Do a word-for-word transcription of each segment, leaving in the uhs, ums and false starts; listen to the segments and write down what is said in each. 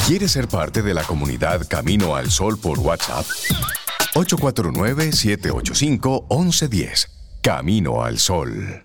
¿Quieres ser parte de la comunidad Camino al Sol por WhatsApp? ocho cuatro nueve, siete ocho cinco, uno uno uno cero. Camino al Sol.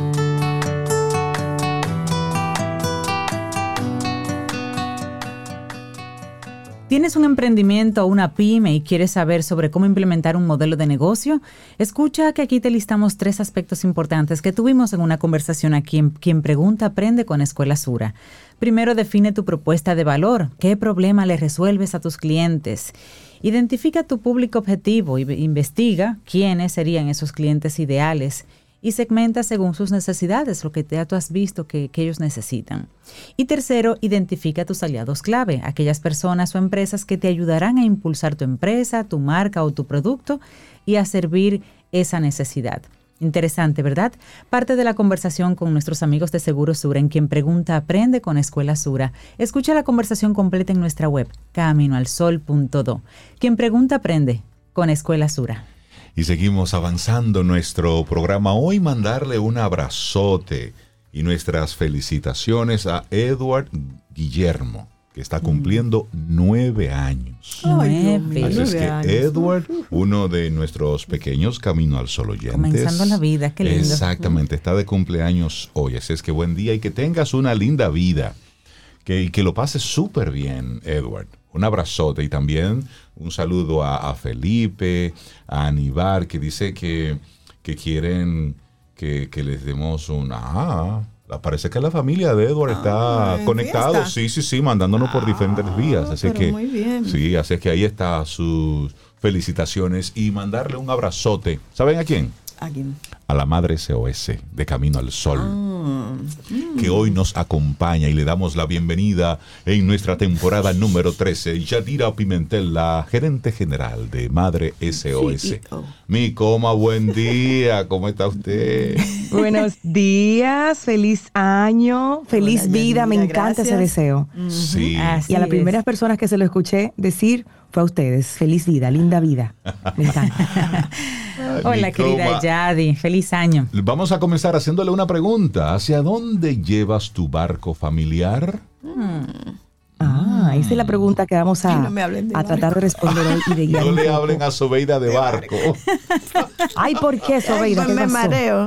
¿Tienes un emprendimiento o una pyme y quieres saber sobre cómo implementar un modelo de negocio? Escucha que aquí te listamos tres aspectos importantes que tuvimos en una conversación aquí en Quien Pregunta Aprende con Escuela Sura. Primero, define tu propuesta de valor. ¿Qué problema le resuelves a tus clientes? Identifica tu público objetivo y investiga quiénes serían esos clientes ideales y segmenta según sus necesidades, lo que ya tú has visto que, que ellos necesitan. Y tercero, identifica tus aliados clave, aquellas personas o empresas que te ayudarán a impulsar tu empresa, tu marca o tu producto y a servir esa necesidad. Interesante, ¿verdad? Parte de la conversación con nuestros amigos de Seguro Sura en Quien Pregunta Aprende con Escuela Sura. Escucha la conversación completa en nuestra web, camino al sol punto do. Quien Pregunta Aprende con Escuela Sura. Y seguimos avanzando en nuestro programa. Hoy mandarle un abrazote y nuestras felicitaciones a Edward Guillermo, que está cumpliendo mm. nueve años. Nueve. Así es que años. Edward, uno de nuestros pequeños Camino al Sol oyentes. Comenzando la vida, qué lindo. Exactamente, está de cumpleaños hoy. Así es que buen día y que tengas una linda vida. Que, y que lo pases súper bien, Edward. Un abrazote y también un saludo a, a Felipe, a Aníbal, que dice que, que quieren que, que les demos una... Ah, parece que la familia de Edward ah, está conectado. Fiesta. Sí, sí, sí, mandándonos ah, por diferentes vías. Así pero que, muy bien. Sí, así que ahí está sus felicitaciones y mandarle un abrazote. ¿Saben a quién? ¿A quién? A la Madre S O S de Camino al Sol, Ah, que hoy nos acompaña y le damos la bienvenida en nuestra temporada número trece. Yadira Pimentel, la gerente general de Madre S O S. C E O. Mi coma, buen día, ¿cómo está usted? Buenos días, feliz año, feliz Hola, vida, Yanira, me encanta gracias. ese deseo. Sí. Así Y a las es. primeras personas que se lo escuché decir fue a ustedes, feliz vida, linda vida. Me encanta. Hola, Mi querida coma. Yadi, feliz año. Vamos a comenzar haciéndole una pregunta. ¿Hacia dónde llevas tu barco familiar? Ah, esa es la pregunta que vamos a, Ay, no me hablen de a tratar barco. de responder hoy y de guiar No un le poco. hablen a Sobeida de barco. Ay, ¿por qué, Sobeida? Ay, ¿Qué me pasó? mareo.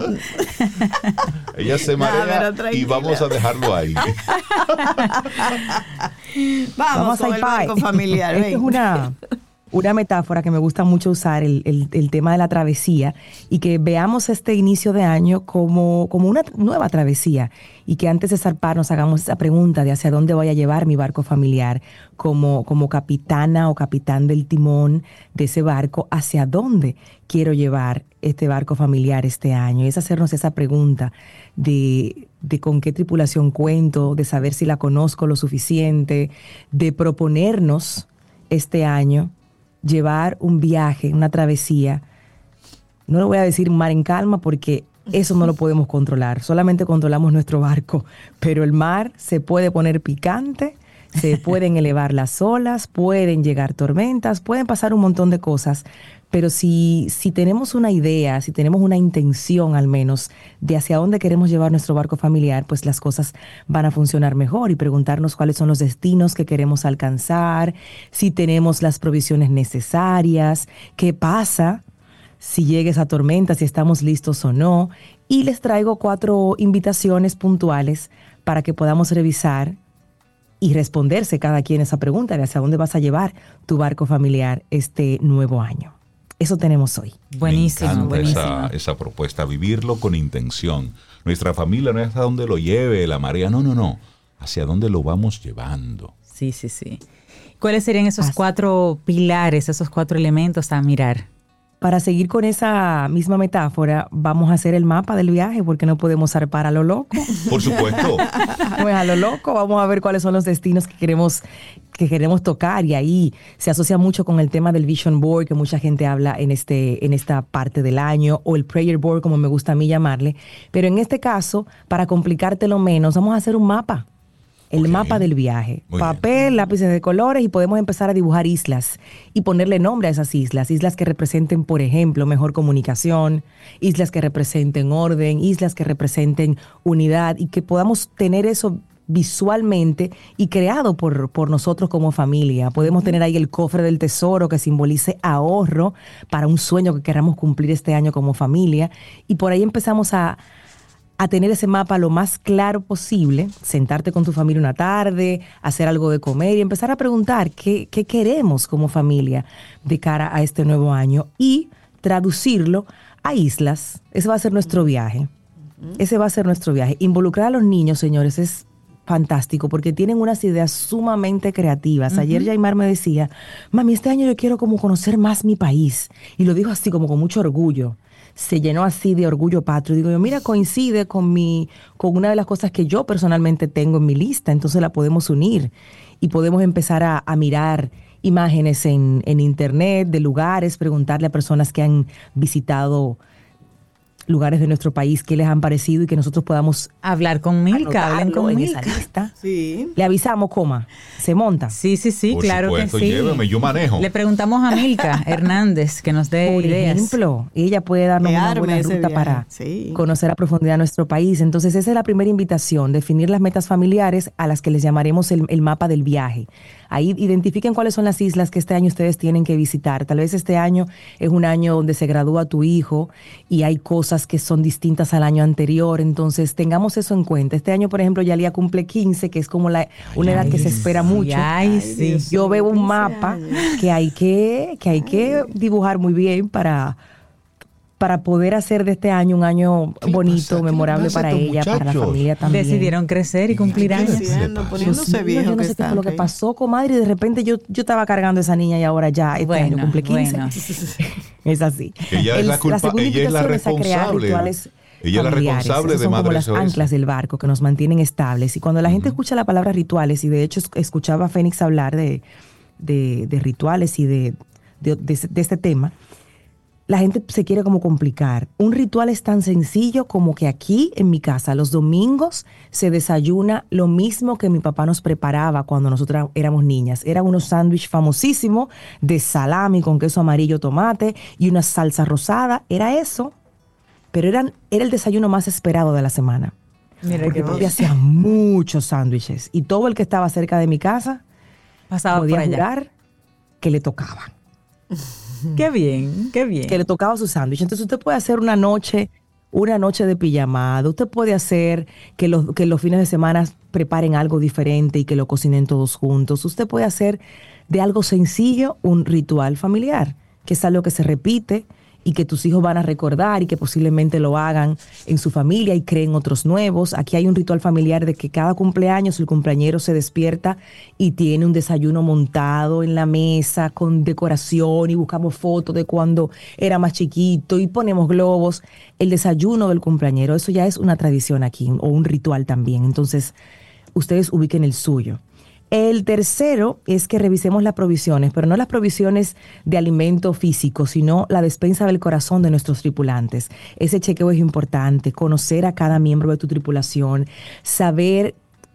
Ella se No, marea pero y tranquila. vamos a dejarlo ahí. Vamos, Vamos con a el barco familiar. Esto ven. es una, una metáfora que me gusta mucho usar, el, el, el tema de la travesía, y que veamos este inicio de año como, como una nueva travesía, y que antes de zarpar nos hagamos esa pregunta de hacia dónde voy a llevar mi barco familiar, como, como capitana o capitán del timón de ese barco, hacia dónde quiero llevar este barco familiar este año. Y es hacernos esa pregunta de, de con qué tripulación cuento, de saber si la conozco lo suficiente, de proponernos este año llevar un viaje, una travesía. No le voy a decir mar en calma porque eso no lo podemos controlar. Solamente controlamos nuestro barco. Pero el mar se puede poner picante, se pueden elevar las olas, pueden llegar tormentas, pueden pasar un montón de cosas. Pero si, si tenemos una idea, si tenemos una intención al menos de hacia dónde queremos llevar nuestro barco familiar, pues las cosas van a funcionar mejor y preguntarnos cuáles son los destinos que queremos alcanzar, si tenemos las provisiones necesarias, qué pasa si llega esa tormenta, si estamos listos o no. Y les traigo cuatro invitaciones puntuales para que podamos revisar y responderse cada quien esa pregunta de hacia dónde vas a llevar tu barco familiar este nuevo año. Eso tenemos hoy. Buenísimo, Me encanta buenísimo. esa, esa propuesta, vivirlo con intención. Nuestra familia no es a dónde lo lleve la marea, no, no, no. Hacia dónde lo vamos llevando. Sí, sí, sí. ¿Cuáles serían esos Así. cuatro pilares, esos cuatro elementos a mirar? Para seguir con esa misma metáfora, vamos a hacer el mapa del viaje porque no podemos zarpar a lo loco. Por supuesto. Pues a lo loco, vamos a ver cuáles son los destinos que queremos, que queremos tocar, y ahí se asocia mucho con el tema del Vision Board que mucha gente habla en, este, en esta parte del año, o el Prayer Board como me gusta a mí llamarle. Pero en este caso, para complicártelo menos, vamos a hacer un mapa. El Ok. mapa del viaje. Muy Papel, bien. lápices de colores, y podemos empezar a dibujar islas y ponerle nombre a esas islas. Islas que representen, por ejemplo, mejor comunicación, islas que representen orden, islas que representen unidad, y que podamos tener eso visualmente y creado por, por nosotros como familia. Podemos tener ahí el cofre del tesoro que simbolice ahorro para un sueño que queramos cumplir este año como familia. Y por ahí empezamos a, a tener ese mapa lo más claro posible, sentarte con tu familia una tarde, hacer algo de comer y empezar a preguntar qué, qué queremos como familia de cara a este nuevo año y traducirlo a islas. Ese va a ser nuestro viaje. Ese va a ser nuestro viaje. Involucrar a los niños, señores, es fantástico porque tienen unas ideas sumamente creativas. Uh-huh. Ayer Yaimar me decía, mami, este año yo quiero como conocer más mi país. Y lo dijo así como con mucho orgullo. Se llenó así de orgullo patrio. Digo yo, mira, coincide con mi, con una de las cosas que yo personalmente tengo en mi lista. Entonces la podemos unir y podemos empezar a, a mirar imágenes en, en internet de lugares, preguntarle a personas que han visitado lugares de nuestro país que les han parecido y que nosotros podamos hablar con Milka, hablen con en Milka. Esa lista. Sí. Le avisamos, coma, se monta. Sí, sí, sí, Por claro supuesto, que sí. Lléveme, yo manejo. Le preguntamos a Milka Hernández que nos dé Por ideas. ejemplo, ella puede darnos Me una arme buena ese ruta viaje. para Sí. conocer a profundidad nuestro país. Entonces, esa es la primera invitación, definir las metas familiares a las que les llamaremos el, el mapa del viaje. Ahí identifiquen cuáles son las islas que este año ustedes tienen que visitar. Tal vez este año es un año donde se gradúa tu hijo y hay cosas que son distintas al año anterior. Entonces, tengamos eso en cuenta. Este año, por ejemplo, Yalía cumple quince, que es como la, una edad Ay, que se espera sí, mucho. Ay, sí. Dios. Yo veo un quince mapa años. que hay que, que hay que dibujar muy bien para, para poder hacer de este año un año ¿Qué le bonito, pasa? ¿Qué le memorable pasa a para estos ella, para la muchachos? familia también. Decidieron crecer y cumplir ¿Qué años. le Creciendo, pasa? poniéndose Dios mío, viejo yo no que sé qué fue están, lo que ¿ok? pasó, comadre, y de repente yo, yo estaba cargando a esa niña y ahora ya este Bueno, año cumple quince. bueno. Es así. Ella es El- la culpa- segunda ella es la invitación es a crear responsable. rituales Ella es la familiares. responsable Esas de son como Madre las S O S. anclas del barco que nos mantienen estables. Y cuando la gente escucha la palabra rituales, y de hecho es- escuchaba a Fénix hablar de, de, de rituales y de, de, de, de este tema, la gente se quiere como complicar. Un ritual es tan sencillo como que aquí en mi casa los domingos se desayuna lo mismo que mi papá nos preparaba cuando nosotras éramos niñas. Eran unos sándwiches famosísimos de salami con queso amarillo, tomate y una salsa rosada. Era eso, pero eran, era el desayuno más esperado de la semana. Mira Porque qué papi bien. hacía muchos sándwiches y todo el que estaba cerca de mi casa Pasaba por podía allá. jurar que le tocaba. Qué bien, qué bien. Que le tocaba su sándwich. Entonces usted puede hacer una noche, una noche de pijamada. Usted puede hacer que los, que los fines de semana preparen algo diferente y que lo cocinen todos juntos. Usted puede hacer de algo sencillo un ritual familiar, que es algo que se repite y que tus hijos van a recordar y que posiblemente lo hagan en su familia y creen otros nuevos. Aquí hay un ritual familiar de que cada cumpleaños el cumpleañero se despierta y tiene un desayuno montado en la mesa con decoración y buscamos fotos de cuando era más chiquito y ponemos globos. El desayuno del cumpleañero, eso ya es una tradición aquí o un ritual también. Entonces, ustedes ubiquen el suyo. El tercero es que revisemos las provisiones, pero no las provisiones de alimento físico, sino la despensa del corazón de nuestros tripulantes. Ese chequeo es importante, conocer a cada miembro de tu tripulación, saber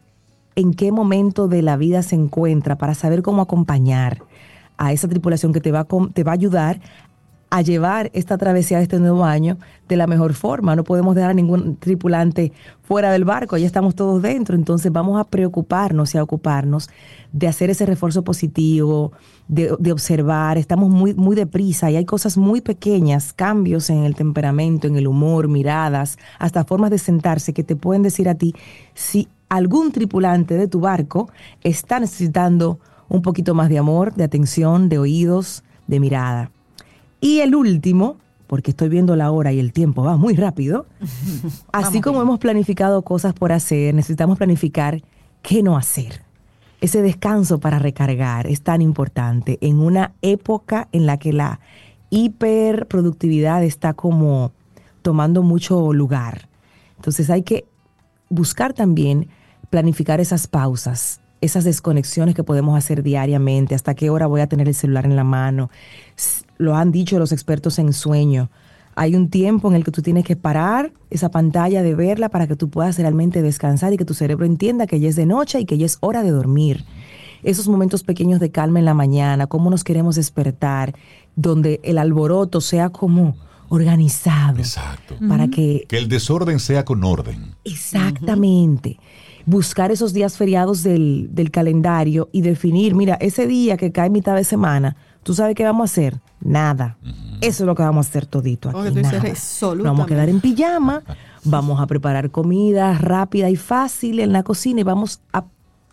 en qué momento de la vida se encuentra para saber cómo acompañar a esa tripulación que te va a, com- te va a ayudar a llevar esta travesía de este nuevo año de la mejor forma. No podemos dejar a ningún tripulante fuera del barco, ya estamos todos dentro, entonces vamos a preocuparnos y a ocuparnos de hacer ese refuerzo positivo, de, de observar. Estamos muy, muy deprisa y hay cosas muy pequeñas, cambios en el temperamento, en el humor, miradas, hasta formas de sentarse que te pueden decir a ti si algún tripulante de tu barco está necesitando un poquito más de amor, de atención, de oídos, de mirada. Y el último, porque estoy viendo la hora y el tiempo va muy rápido, así como hemos planificado cosas por hacer, necesitamos planificar qué no hacer. Ese descanso para recargar es tan importante en una época en la que la hiperproductividad está como tomando mucho lugar. Entonces hay que buscar también planificar esas pausas, esas desconexiones que podemos hacer diariamente, hasta qué hora voy a tener el celular en la mano. Lo han dicho los expertos en sueño. Hay un tiempo en el que tú tienes que parar esa pantalla de verla para que tú puedas realmente descansar y que tu cerebro entienda que ya es de noche y que ya es hora de dormir. Esos momentos pequeños de calma en la mañana, cómo nos queremos despertar, donde el alboroto sea como organizado. Exacto. Para que Que el desorden sea con orden. Exactamente. buscar esos días feriados del, del calendario y definir, mira, ese día que cae mitad de semana, ¿tú sabes qué vamos a hacer? Nada. Uh-huh. Eso es lo que vamos a hacer todito aquí. Oye, nada. Nos vamos a quedar en pijama, vamos a preparar comida rápida y fácil en la cocina y vamos a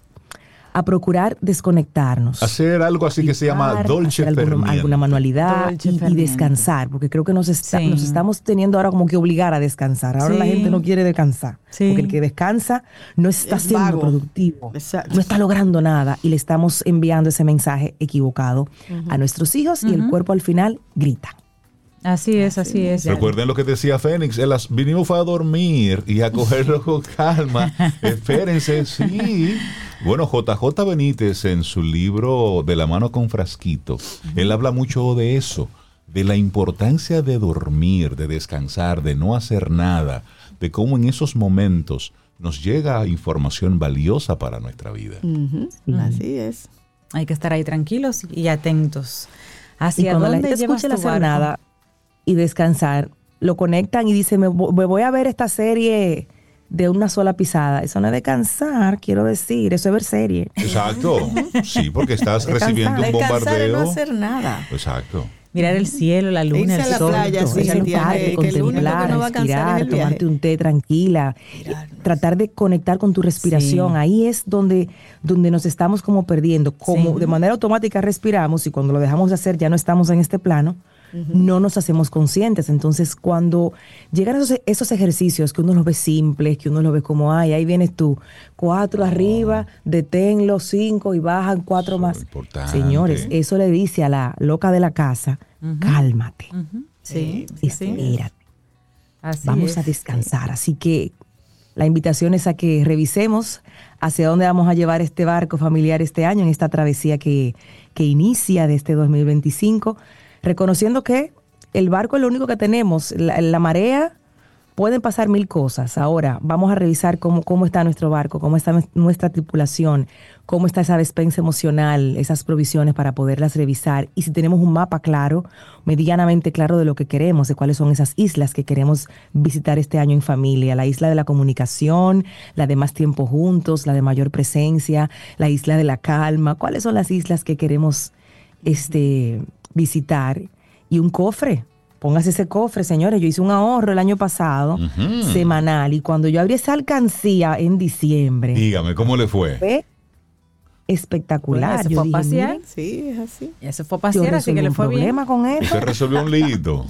a procurar desconectarnos. Hacer algo así que se llama dolce alguna, alguna manualidad y, y descansar, porque creo que nos, está, sí. nos estamos teniendo ahora como que obligar a descansar. Ahora sí. la gente no quiere descansar, sí. porque el que descansa no está es siendo vago. productivo, Exacto. no está logrando nada y le estamos enviando ese mensaje equivocado uh-huh. a nuestros hijos uh-huh. y el cuerpo al final grita. Así es, así es. Recuerden lo que decía Fénix, las vinimos a dormir y a cogerlo con calma. Espérense, sí. Bueno, J J Benítez en su libro De la mano con Frasquito, uh-huh. él habla mucho de eso, de la importancia de dormir, de descansar, de no hacer nada, de cómo en esos momentos nos llega información valiosa para nuestra vida. Uh-huh. Uh-huh. Así es. Hay que estar ahí tranquilos y atentos. ¿Hacia y cuando dónde la gente llevas escucha tu el hacer barco? nada y descansar, lo conectan y dicen, me, me voy a ver esta serie de una sola pisada. Eso no es descansar, quiero decir, eso es ver serie. Exacto, sí, porque estás recibiendo un bombardeo. Descansar es no hacer nada. Exacto. Mirar el cielo, la luna, irse el a sol. la playa, sí, irse al parque, contemplar, no respirar, tomarte un té tranquila, Mirarnos. tratar de conectar con tu respiración. Sí. Ahí es donde, donde nos estamos como perdiendo. Como sí. de manera automática respiramos y cuando lo dejamos de hacer ya no estamos en este plano. Uh-huh. No nos hacemos conscientes. Entonces, cuando llegan esos, esos ejercicios que uno los ve simples, que uno los ve como, ay, ahí vienes tú, cuatro oh. arriba, deténlo, cinco y bajan cuatro eso más. Importante. Señores, eso le dice a la loca de la casa, uh-huh. cálmate, uh-huh. sí, espérate, sí. vamos es. a descansar. Así que la invitación es a que revisemos hacia dónde vamos a llevar este barco familiar este año, en esta travesía que, que inicia de este dos mil veinticinco, reconociendo que el barco es lo único que tenemos, la, la marea, pueden pasar mil cosas. Ahora vamos a revisar cómo, cómo está nuestro barco, cómo está nuestra tripulación, cómo está esa despensa emocional, esas provisiones para poderlas revisar. Y si tenemos un mapa claro, medianamente claro de lo que queremos, de cuáles son esas islas que queremos visitar este año en familia. La isla de la comunicación, la de más tiempo juntos, la de mayor presencia, la isla de la calma. ¿Cuáles son las islas que queremos este, visitar? Y un cofre. Póngase ese cofre, señores. Yo hice un ahorro el año pasado, uh-huh. semanal, y cuando yo abrí esa alcancía en diciembre... Dígame, ¿cómo le fue? Fue espectacular. Bueno, yo fue dije, a pasear. miren, sí, es así. Eso fue a pasear, así que le fue bien. problema con esto. Usted resolvió un lito.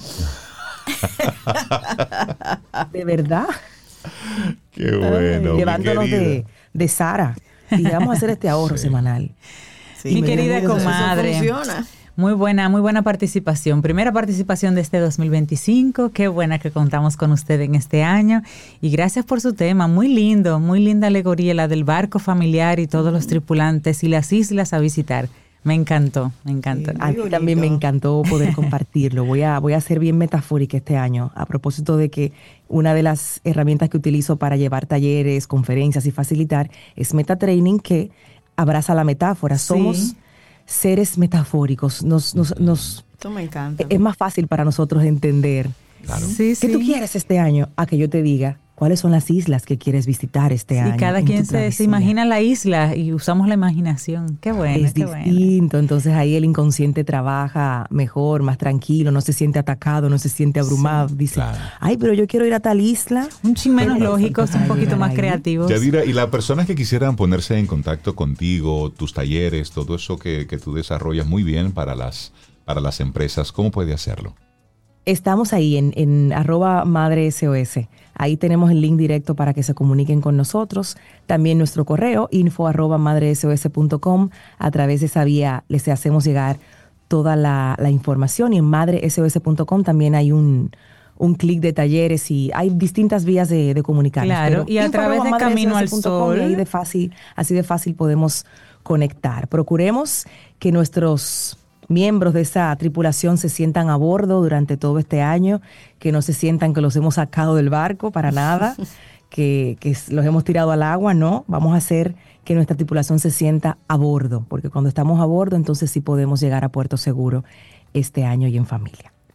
De verdad. Qué bueno. Llevándonos de, de Sara. Y vamos a hacer este ahorro sí. semanal. Sí, mi querida comadre. Eso funciona. Muy buena, muy buena participación. Primera participación de este dos mil veinticinco. Qué buena que contamos con usted en este año. Y gracias por su tema. Muy lindo, muy linda alegoría la del barco familiar y todos los tripulantes y las islas a visitar. Me encantó, me encantó. Sí, a mí también me encantó poder compartirlo. Voy a, voy a ser bien metafórica este año, a propósito de que una de las herramientas que utilizo para llevar talleres, conferencias y facilitar es MetaTraining, que abraza la metáfora. Sí. Somos seres metafóricos. Nos, nos, nos, Esto me encanta. Es más fácil para nosotros entender. Claro. Sí, ¿Qué sí. tú quieres este año? A que yo te diga cuáles son las islas que quieres visitar este sí, año. Cada quien se, se imagina la isla y usamos la imaginación. Qué bueno, es qué distinto, bueno. Entonces ahí el inconsciente trabaja mejor, más tranquilo, no se siente atacado, no se siente abrumado. Sí, Dice, claro. ay, pero yo quiero ir a tal isla. Un chin menos lógico, un poquito más creativo. Yadira, y las personas que quisieran ponerse en contacto contigo, tus talleres, todo eso que, que tú desarrollas muy bien para las, para las empresas, ¿cómo puede hacerlo? Estamos ahí en, en arroba madre S O S. Ahí tenemos el link directo para que se comuniquen con nosotros. También nuestro correo, info arroba madre S O S punto com. A través de esa vía les hacemos llegar toda la, la información. Y en madre S O S punto com también hay un, un clic de talleres y hay distintas vías de, de comunicarnos. Claro, Pero y a través de Camino al Sol. Y ahí de fácil, así de fácil podemos conectar. Procuremos que nuestros miembros de esa tripulación se sientan a bordo durante todo este año, que no se sientan que los hemos sacado del barco para nada, que, que los hemos tirado al agua, no. Vamos a hacer que nuestra tripulación se sienta a bordo, porque cuando estamos a bordo, entonces sí podemos llegar a puerto seguro este año y en familia.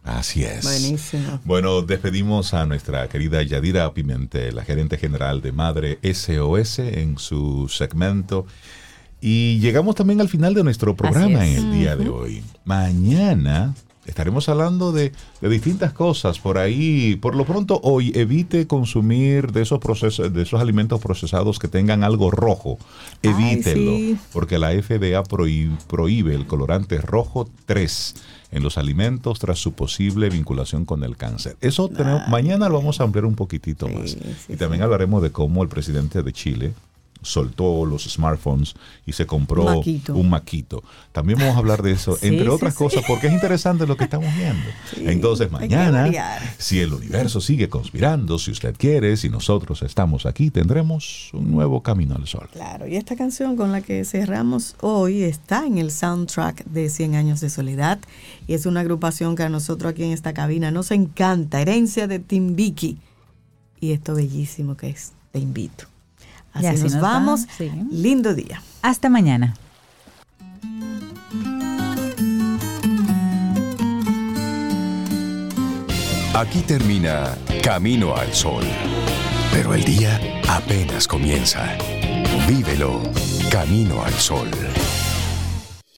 Así es. Buenísimo. Bueno, despedimos a nuestra querida Yadira Pimentel, la gerente general de Madre S O S, en su segmento. Y llegamos también al final de nuestro programa en el día de hoy. Mañana estaremos hablando de, de distintas cosas por ahí. Por lo pronto, hoy evite consumir de esos procesos, de esos alimentos procesados que tengan algo rojo. Evítelo, Ay, sí. porque la F D A prohíbe, prohíbe el colorante rojo tres en los alimentos tras su posible vinculación con el cáncer. Eso tenemos, mañana lo vamos a ampliar un poquitito Sí, más. sí, y también sí. hablaremos de cómo el presidente de Chile soltó los smartphones y se compró Maquito. un maquito. También vamos a hablar de eso, Sí, entre sí, otras sí. cosas, porque es interesante lo que estamos viendo. Sí, Entonces, hay que mañana, variar. si el universo sigue conspirando, si usted quiere, si nosotros estamos aquí, tendremos un nuevo camino al sol. Claro, y esta canción con la que cerramos hoy está en el soundtrack de cien años de soledad y es una agrupación que a nosotros aquí en esta cabina nos encanta, herencia de Timbiqui. Y esto bellísimo que es, Te invito. Así, Y así nos, nos vamos. vamos, sí. Lindo día. Hasta mañana. Aquí termina Camino al Sol. Pero el día apenas comienza. Vívelo Camino al Sol.